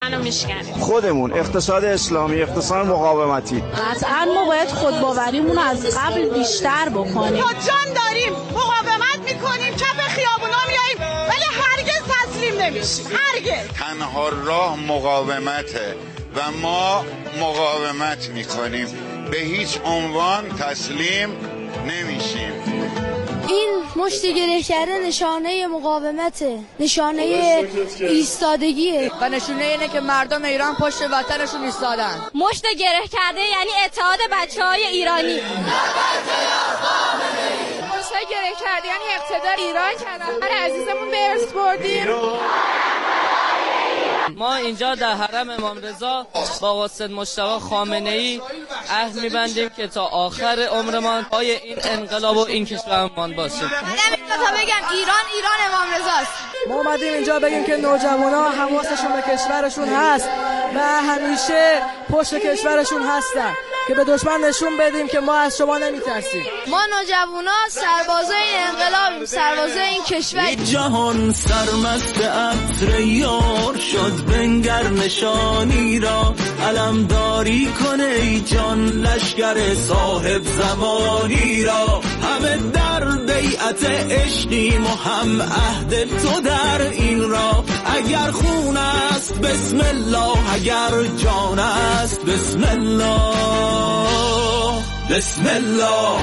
منو میشکنیم. خودمون اقتصاد اسلامی، اقتصاد مقاومتی. قطعاً ما باید خودباوریمون از قبل بیشتر بکنیم. ما جان داریم، مقاومت میکنیم، کف خیابونا میاییم، ولی هرگز تسلیم نمیشیم. هرگز. تنها راه مقاومته و ما مقاومت میکنیم. به هیچ عنوان تسلیم نمیشیم. این مشت گره کردن نشانه مقاومته، نشانه ایستادگیه و نشونه اینه که مردم ایران پشت وطنشون ایستادن. مشت گره کرده یعنی اتحاد بچه‌های ایرانی. مشت گره کرده یعنی اقتدار ایران کردن. عزیزمون به ارث بردیم. ما اینجا در حرم امام رضا با واسطه مجتبی خامنه‌ای عهد می‌بندیم که تا آخر عمرمان پای این انقلاب و این کشورمان باشیم. تا بگم ایران امام رضاست. ما اومدیم اینجا بگیم که نوجوانا حواسشون به کشورشون هست و همیشه پشت کشورشون هستن، که به دشمن نشون بدیم که ما از شما نمیترسیم. ما نوجوانا سربازای این انقلابیم، سربازای این کشور. جهان سرمست عطر یار شد، بنگر نشانی را علمداری کنه ای جان، لشکر صاحب زمانی را. همه در بیعت عشقیم و هم عهد تو در این را. اگر خون است بسم الله، اگر جان است بسم الله، بسم الله.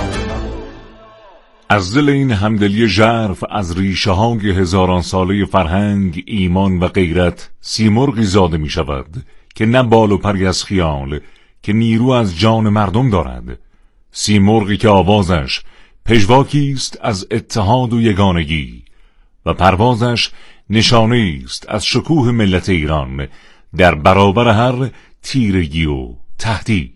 از دل این همدلی ژرف، از ریشه های هزاران ساله فرهنگ، ایمان و غیرت سیمرغی زاده می شود که نه بال و پری از خیال، که نیرو از جان مردم دارد. سیمرغی که آوازش پژواکی است از اتحاد و یگانگی و پروازش نشانه است از شکوه ملت ایران در برابر هر تیرگی و تهدید.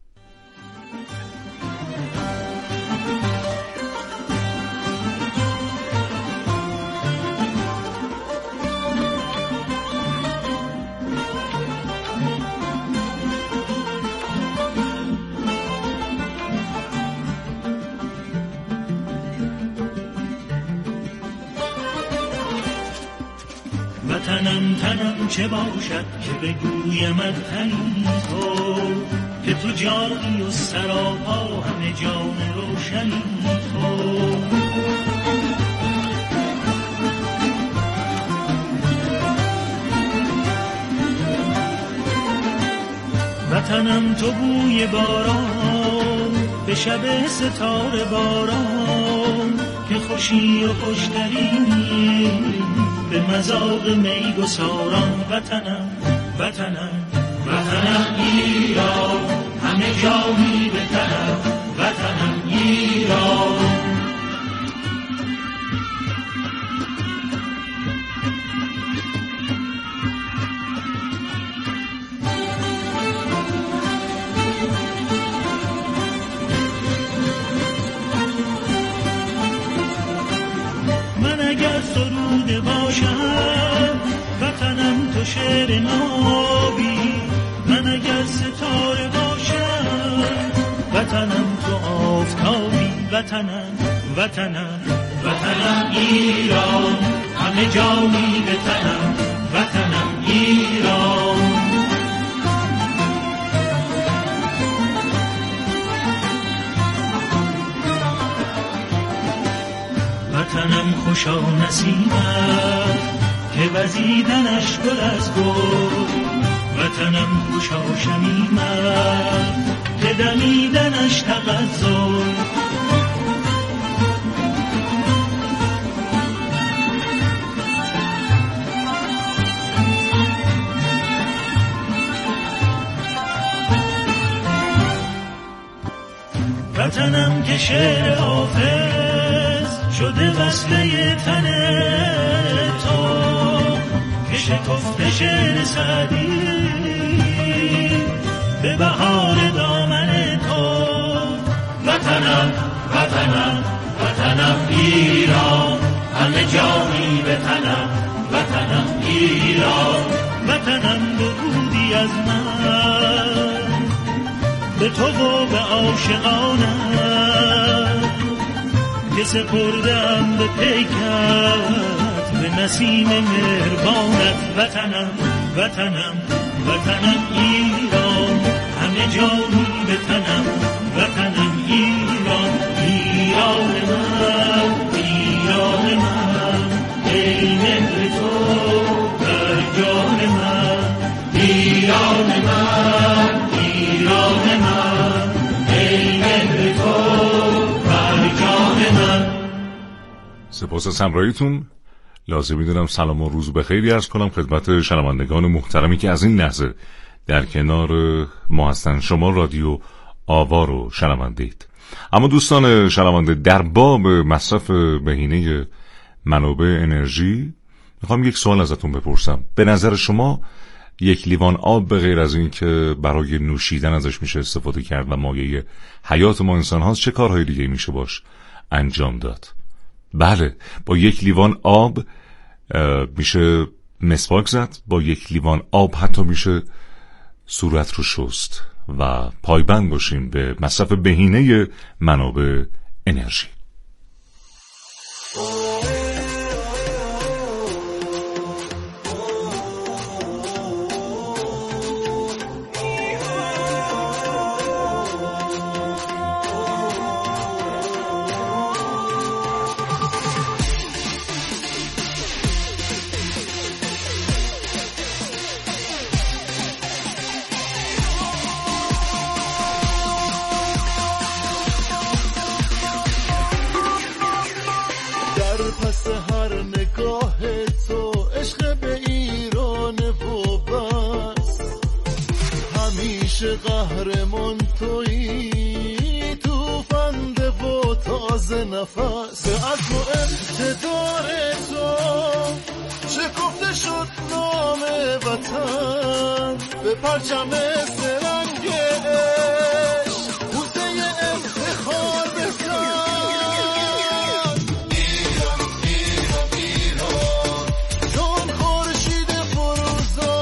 تنم چه باشد که بگویمت تنی تو، که تو جانی و سراپا همه جان روشنی تو. وطنم تو بوی باران به شب ستاره باران، که خوشی و خوشتری به مذاق می گساران. وطنم وطنم وطنم ایران، همه جانی به تنم. وطنم ایران. من اگر سروده باشم وطنم تو شعر نابی، من اگر ستاره باشم وطنم تو آفتابی. وطنم وطنم وطنم ایران، همه جانی به تنم. وطنم ایران. وطنم خوشا نسیمم که وزیدنش گل از گل. وطنم خوشا شمیمم که دمیدنش تغزل. وطنم که شعر حافظ شده وصله تن تو، که شکفته شعر سعدی به بهار دامن تو. وطنم وطنم وطنم ایران، همه جانی به تنم. وطنم ایران. وطنم درودی از من به تو و به عاشقانم، که سپردم به پیکت به نسیم مهربانت. وطنم وطنم وطنم ایران، همه جانم به تنم وطنم ایران، ایران من ایران من، ای مهر تو در جان من، ایران من ایران من، ای مهر تو در جان من. سپاس از همراهیتون. لازم می‌دونم سلام و روز بخیری عرض کنم خدمت شنوندگان محترمی که از این لحظه در کنار ما هستن. شما رادیو آوا رو شنوندید. اما دوستان شنونده، در باب مصرف بهینه منابع انرژی میخوام یک سوال ازتون بپرسم. به نظر شما یک لیوان آب به غیر از این که برای نوشیدن ازش میشه استفاده کرد و مایه حیات ما انسان هاست، چه کارهای دیگه میشه باش انجام داد؟ بله، با یک لیوان آب میشه مسواک زد، با یک لیوان آب حتی میشه صورت رو شست و پایبند باشیم به مصرف بهینه منابع انرژی. قهرمان تویی، توفنده و تازه نفس از و اقتدار تو، شکفته شد نام وطن به پرچم سرنگ عشق، بوسه افتخار بزن. ایران ایران ایران، چون خورشید فروزان،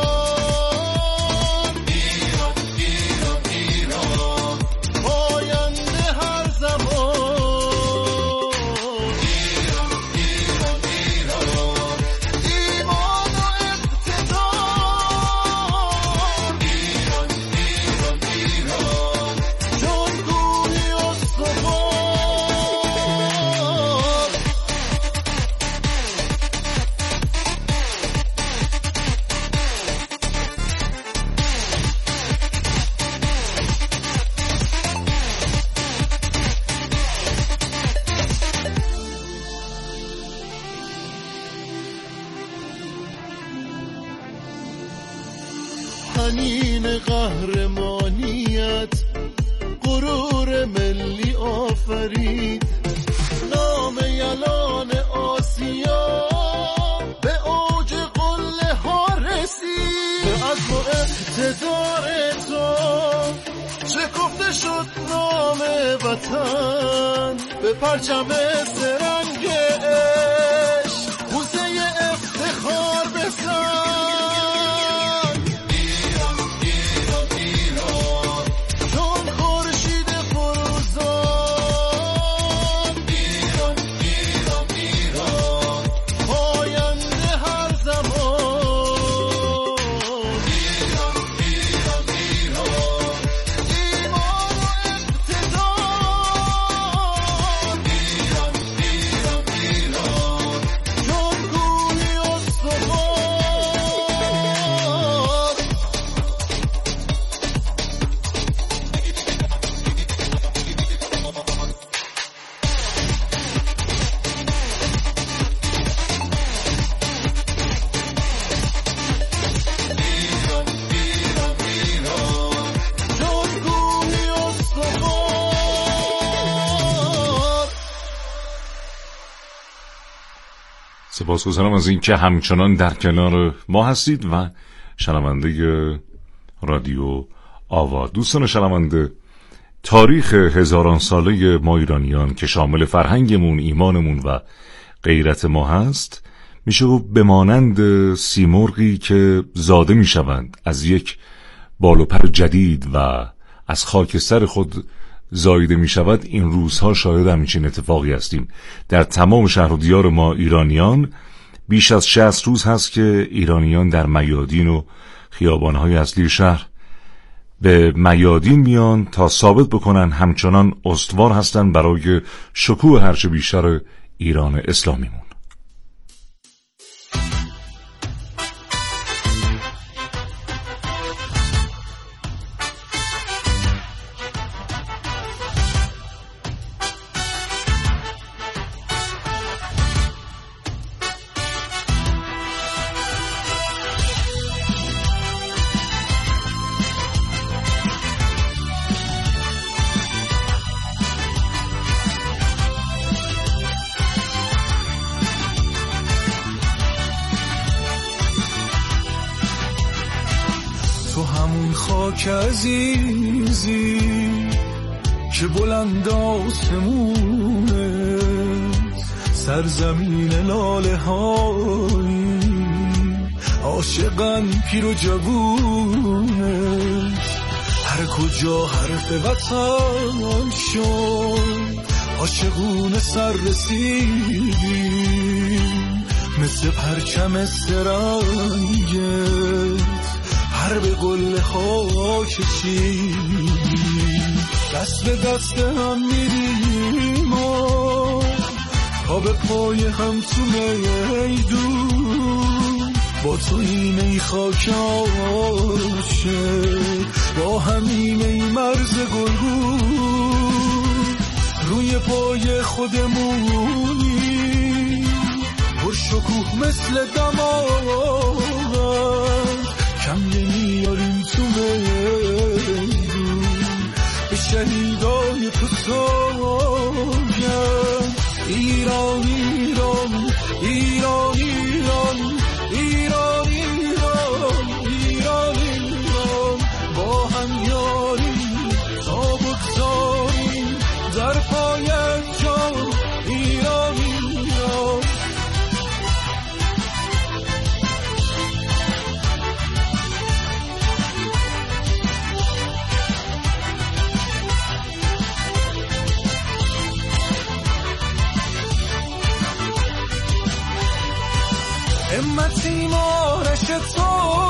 حنین قهرمانیت غرور ملی آفرید، نام یلان آسیا به اوج قله ها رسید، به عزم و اقتدار تو شکفته شد نام وطن به پرچم سرنگ عشق، بوسه افتخار بزن. سپاسگزارم از این که همچنان در کنار ما هستید و شنونده رادیو آوا. دوستان شنونده، تاریخ هزاران ساله ما ایرانیان که شامل فرهنگمون، ایمانمون و غیرت ما هست، میشه گفت به مانند سیمرغی که زاده میشوند از یک بال و پر جدید و از خاکستر خود زایده می شود. این روزها شاهد همچین اتفاقی هستیم. در تمام شهر و دیار ما ایرانیان بیش از 60 روز هست که ایرانیان در میادین و خیابان‌های اصلی شهر به میادین میان تا ثابت بکنن همچنان استوار هستن برای شکوه هرچه بیشتر ایران اسلامیمون. تو همون خاک عزیزی که بلند آسمونه، سرزمین لاله هایی عاشقن پیر و جوونه، هر کجا حرف وطن شد عاشقونه سر رسیدیم، مثل پرچم سرنگت هر به قل خاک کشیدیم، دست به دست هم میریم تا به پای هم تو میدون، با تو اینه خاک عاشق، با همینه مرز گلگون، روی پای خودمونی پر شکوه مثل دماغ، کم نمیاریم تو میدون، به شهیدای تو سوگند. ایران ایران ایران ایران ایران ایران ایران ایران، با هم یاریم تا بگذاریم در پای جان. ایران ایران همتی مارش تو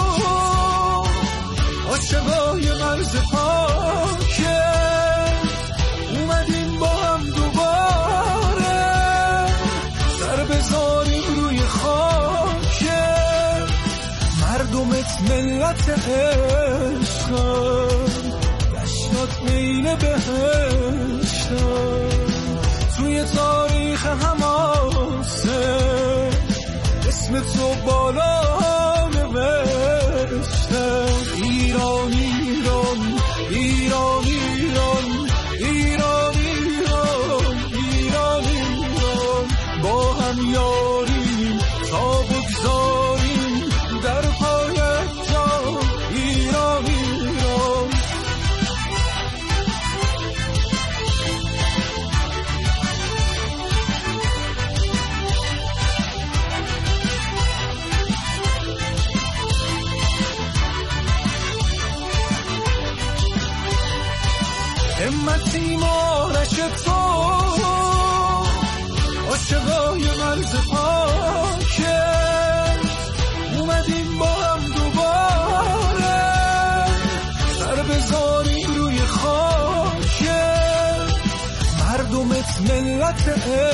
عاشقای مرز پاکه، اومدیم با هم دوباره سر بذاریم روی خاکه، مردمت ملت عشقن، دشتات میل بهشتن، توی تاریخ حماسه اسم تو بالا نوشتم. ایران ایران ایران ایران ایران ایران ایران ایران، با هم یاریم تا بگذاریم در پای جان. ایران ایران همتی مارش تو عاشقای مرز پاکه، اومدیم با هم دوباره سر بذاریم روی خاکه، مردمت ملت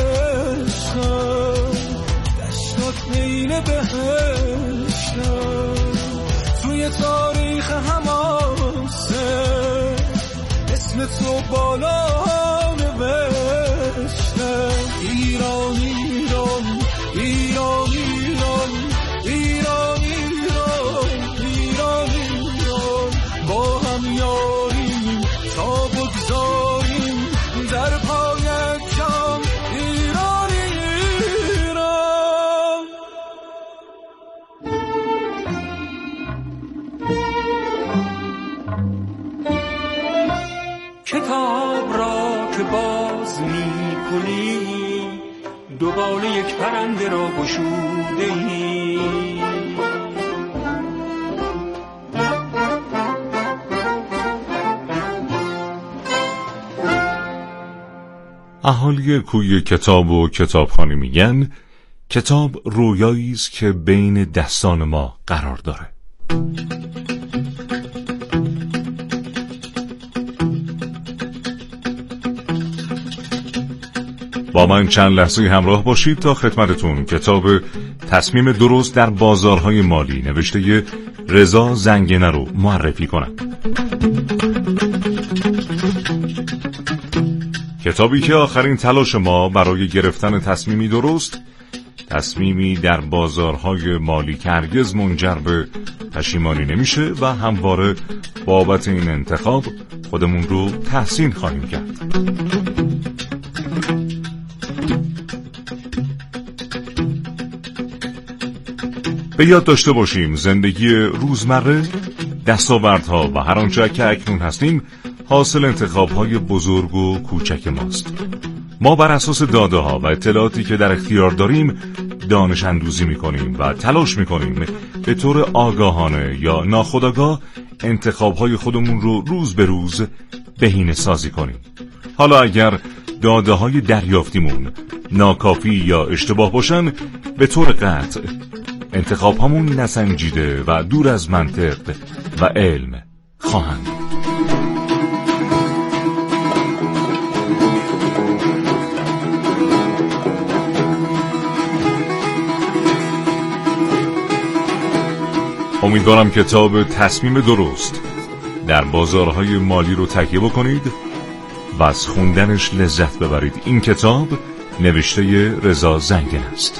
عشقن، دشتات میل بهشتن، توی تاریخ حماسه اسم تو بالا نوشتم. ایران ایران ایران ایران ایران ایران ایران ایران، با هم یاریم تا بگذاریم در پای جان. ایران ایران کتاب را که باز می کنی، دوباره یک پرنده را گشوده ای، اهالی کوی کتاب و کتابخانه میگن کتاب رویایی است که بین دستان ما قرار داره. با من چند لحظه همراه باشید تا خدمتتون کتاب تصمیم درست در بازارهای مالی نوشته رضا زنگنه رو معرفی کنم. کتابی که آخرین تلاش ما برای گرفتن تصمیمی درست، تصمیمی در بازارهای مالی که هرگز منجر به پشیمانی نمیشه و همواره بابت این انتخاب خودمون رو تحسین خواهیم کرد. به یاد داشته باشیم زندگی روزمره، دستاوردها و هر آنچه که اکنون هستیم حاصل انتخاب‌های بزرگ و کوچک ماست. ما بر اساس داده‌ها و اطلاعاتی که در اختیار داریم دانش اندوزی می‌کنیم و تلاش می‌کنیم به طور آگاهانه یا ناخودآگاه انتخاب‌های خودمون رو روز به روز بهینه‌سازی کنیم. حالا اگر داده‌های دریافتیمون ناکافی یا اشتباه باشن، به طور قطع انتخاب‌هامون نسنجیده و دور از منطق و علم خواهند. امیدوارم کتاب تصمیم درست در بازارهای مالی رو تهیه بکنید و از خوندنش لذت ببرید. این کتاب نوشته رضا زنگنه است.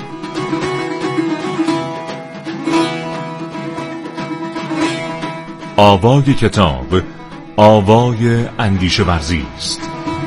آوای کتاب آوای اندیشه ورزی است.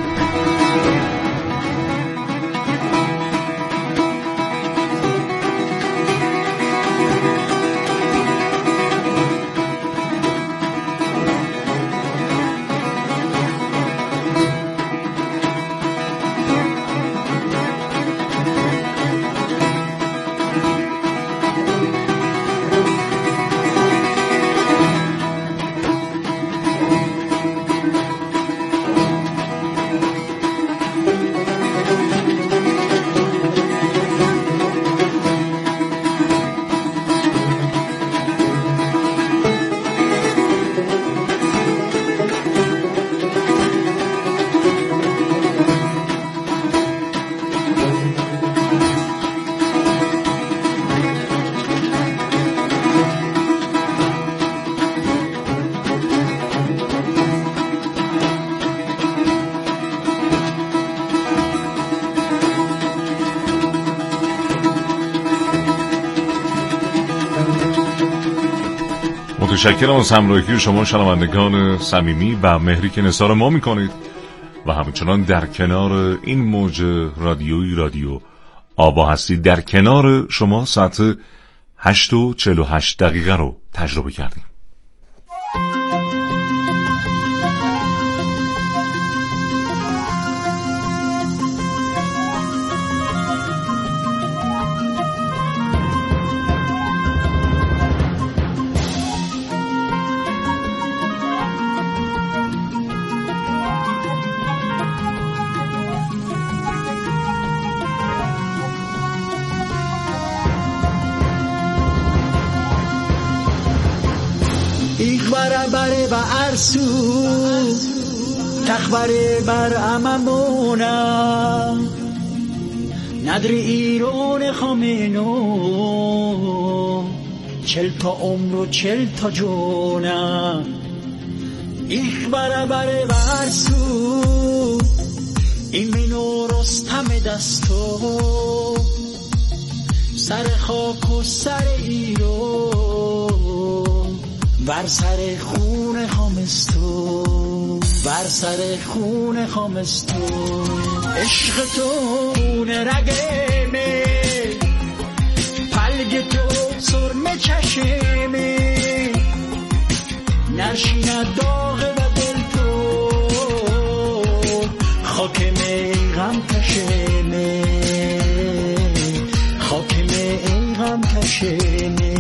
متشکرم از همراهی شما شنوندگان صمیمی و مهری که نثار ما میکنید و همچنان در کنار این موج رادیویی رادیو آوا هستید. در کنار شما ساعت 8:48 رو تجربه کردیم. بره و ارسو تخبره بر اممونم ندری ایرون خامنو 40 تا عمر و 40 تا جونم ایخ بره و ارسو این منو رستم دستو سر خاک و سر ایرون بر سر خون خامستو بر سر خون خامستو عشق تو خون رگمه پلگ تو سرمه چشمه نشیند داغ و دل تو خاکمه غم کشمه خاکمه غم کشمه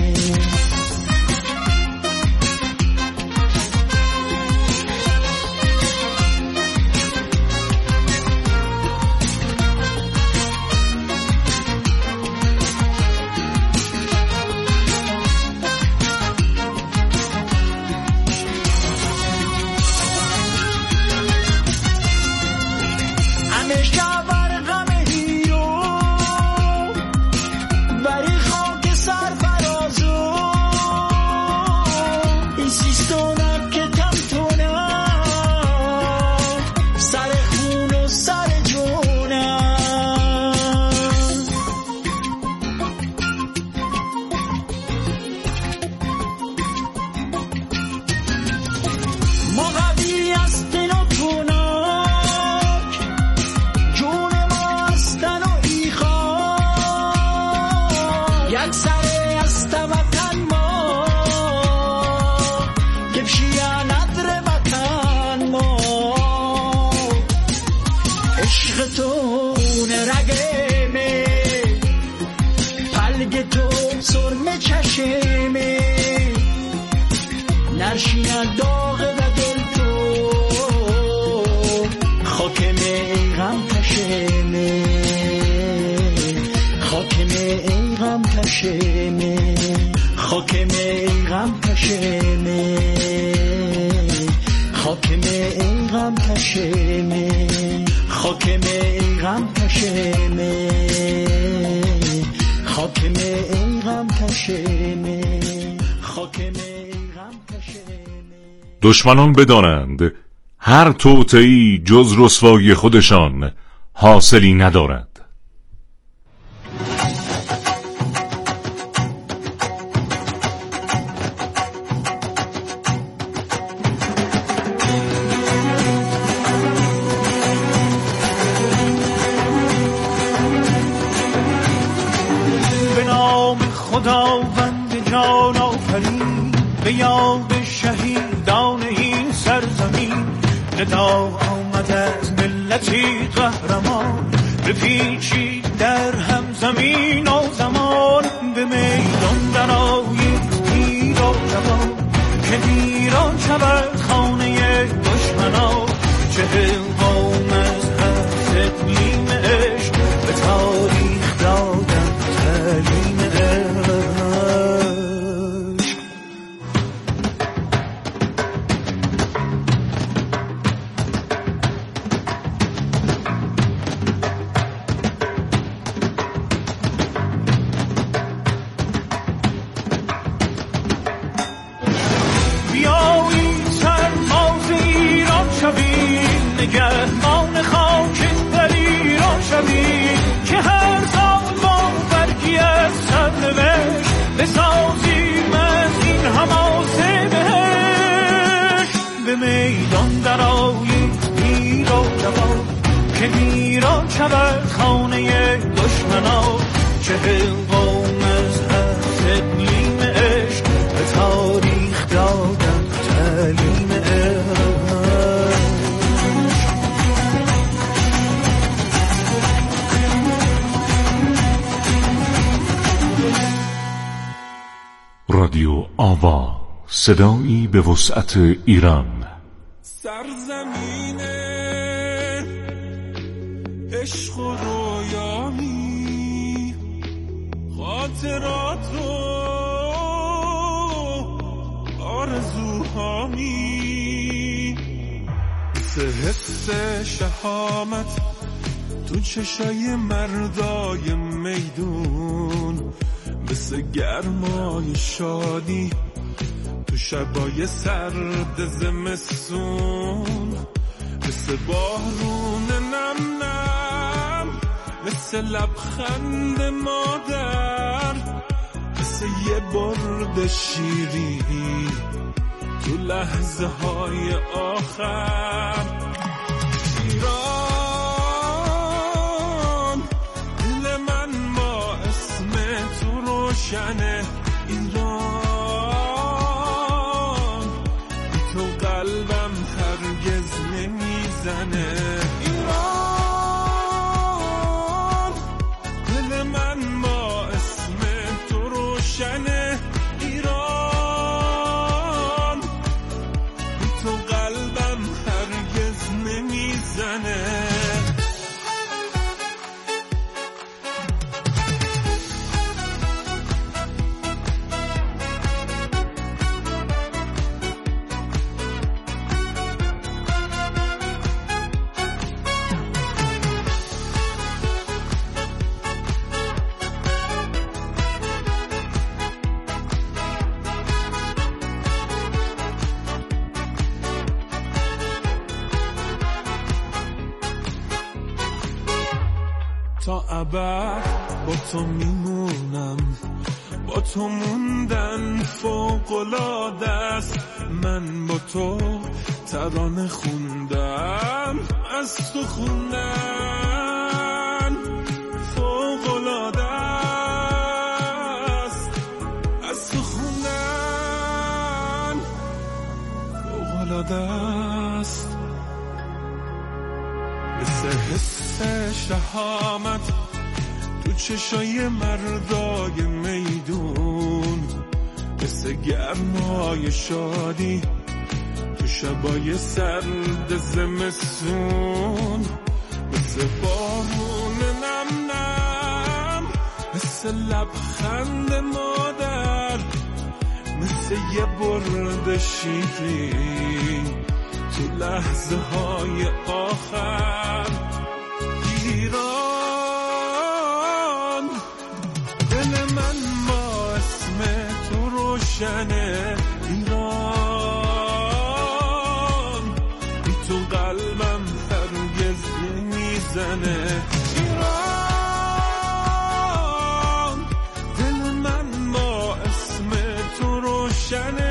داغ و دل تو خاکمه ای غم کشمه خاکمه ای غم کشمه خاکمه ای غم کشمه خاکمه ای غم کشمه خاکمه ای غم کشمه خاکمه ای غم کشمه خاکمه ای غم کشمه. دشمنان بدانند هر توطئه‌ای جز رسوایی خودشان حاصلی ندارد. خداوند جان آفرین به یاد شهیدان این سرزمین ندا آمد از ملتی قهرمان بپیچید در هم زمین و زمان به میدان درآیید پیر و جوان که ایران شود خانه دشمنان 40 قوم از هر اقلیم عشق به تاریخ دادن تعلیم نگهبان خاک در ایران شوید که هر سال با برگی از سرنوشت بسازیم از این حماسه بهشت به میدان درآیید پیر و جوان که ایران شود خانه دشمنان 40 قوم از هر اقلیم عشق به تاریخ دادن تعلیم رادیو آوا، صدایی به وسعت ایران. سرزمین عشق و رویایی خاطرات و آرزوهامی مثل حس شهامت تو چشای مردای میدون مثل گرمای شادی تو شبای سرد زمستون مثل بارون نم نم مثل لبخند مادر مثل یه برد شیری تو لحظه های آخر ایران دل من با اسم تو روشنه ایران بی تو قلبم هرگز نمیزنه ایران دل من با اسم تو روشنه ایران بی تو قلبم هرگز نمیزنه تا ابد با تو میمونم با تو موندن فوق‌العاده است من با تو ترانه خوندم از تو خوندن فوق‌العاده است از تو خوندن فوق‌العاده است مثل حس شهامت تو چشای مردای میدون مثل گرمای شادی شبای سرد زمستون مثل بارون نم نم، مثل لبخند مادر، مثل یه برد شیرین تو لحظه های آخر. ایران دل من با اسم تو روشنه، ایران بی تو قلبم هرگز نمیزنه. ایران دل من با اسم تو روشنه،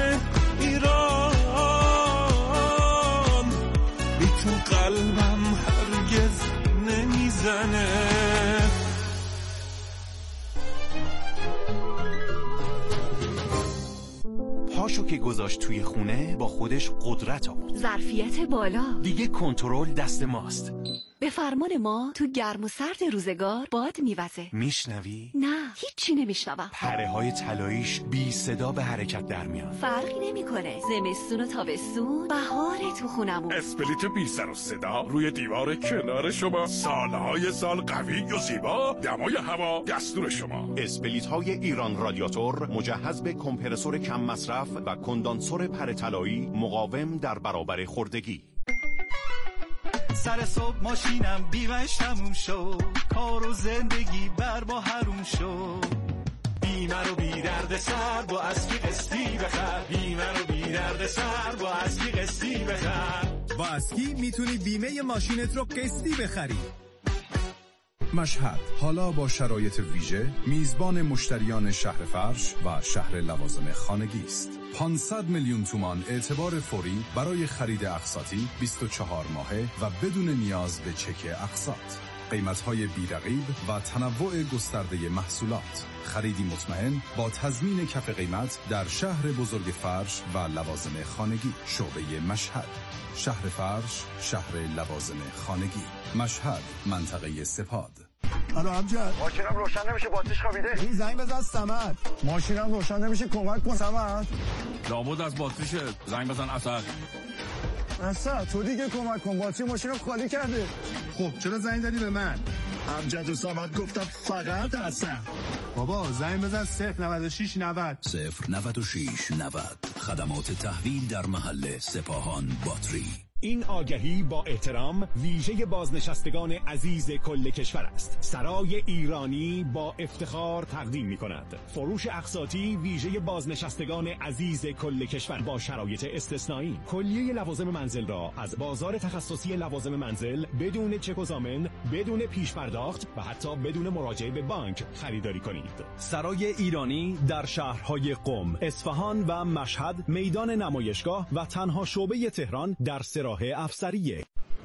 ایران بی تو قلبم هرگز نمیزنه. پاشو که گذاشت توی خونه با خودش قدرت آورد. ظرفیت بالا، دیگه کنترل دست ماست. به فرمان ما تو گرم و سرد روزگار باد میوزه. میشنوی؟ نه هیچی نمیشنوم. پره های طلاییش بی صدا به حرکت در میان. فرقی نمیکنه زمستون و تابستون، بهار تو خونمون. اسپلیت بی سر و صدا روی دیوار کنار شما، سالهای سال قوی و زیبا، دمای هوا دستور شما. اسپلیت های ایران رادیاتور مجهز به کمپرسور کم مصرف و کندانسور پره طلایی مقاوم در برابر خوردگی. سر صبح ماشینم بیمش تموم شد، کار و زندگی بر با حروم شد. بیمه رو بی درد سر با اسکی قسطی بخر، بیمه رو بی درد سر با اسکی قسطی بخر. با اسکی میتونی بیمه ماشینت رو قسطی بخری. مشهد حالا با شرایط ویژه میزبان مشتریان شهر فرش و شهر لوازم خانگی است. 500 میلیون تومان اعتبار فوری برای خرید اقساطی 24 ماهه و بدون نیاز به چک اقساط. قیمت‌های بی‌رقیب و تنوع گسترده محصولات. خریدی مطمئن با تضمین کف قیمت در شهر بزرگ فرش و لوازم خانگی. شعبه مشهد، شهر فرش، شهر لوازم خانگی. مشهد، منطقه سپاد. الو امجد، ماشینم روشن نمیشه، باتریش خوابیده. این زنگ بزن صمد. ماشینم روشن نمیشه، کمک کن صمد. لابد از باتریشه، زنگ بزن اسد. اسد تو دیگه کمک کن، باتری ماشینم خالی کرده. خب چرا زنگ زدی به من؟ امجد و صمد گفتم فقط اسد. بابا زنگ بزن 096 90 096 90. خدمات تحویل در محل سپاهان باتری. این آگهی با احترام ویژه بازنشستگان عزیز کل کشور است. سرای ایرانی با افتخار تقدیم می کند فروش اقساطی ویژه بازنشستگان عزیز کل کشور با شرایط استثنایی. کلیه لوازم منزل را از بازار تخصصی لوازم منزل بدون چک و ضامن، بدون پیش پرداخت و حتی بدون مراجعه به بانک خریداری کنید. سرای ایرانی در شهرهای قم، اصفهان و مشهد، میدان نمایشگاه و تنها شعبه تهران در راه افسریه.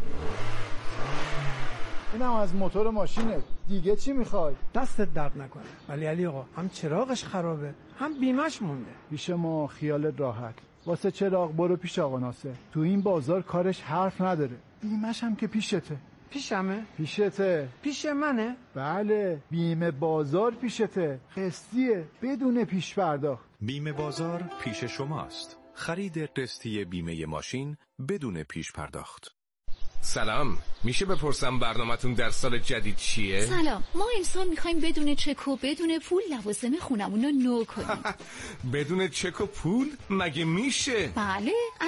اینم از موتور ماشینه، دیگه چی میخوای؟ دستت درد نکنه. ولی علی آقا هم چراغش خرابه هم بیمش مونده. پیش ما خیالت راحت. واسه چراغ برو پیش آقا ناصر. تو این بازار کارش حرف نداره. بیمش هم که پیشته. پیشمه؟ پیشته. پیش منه؟ بله، بیمه بازار پیشته. قسطیه بدون پیش پرداخت. بیمه بازار پیش شماست. خرید قسطی بیمه ماشین بدون پیش پرداخت. سلام، میشه بپرسم برنامه‌تون در سال جدید چیه؟ سلام، ما امسال میخوایم بدون چک و بدون پول لوازم خونمون رو نو کنیم. بدون چک و پول؟ مگه میشه؟ بله.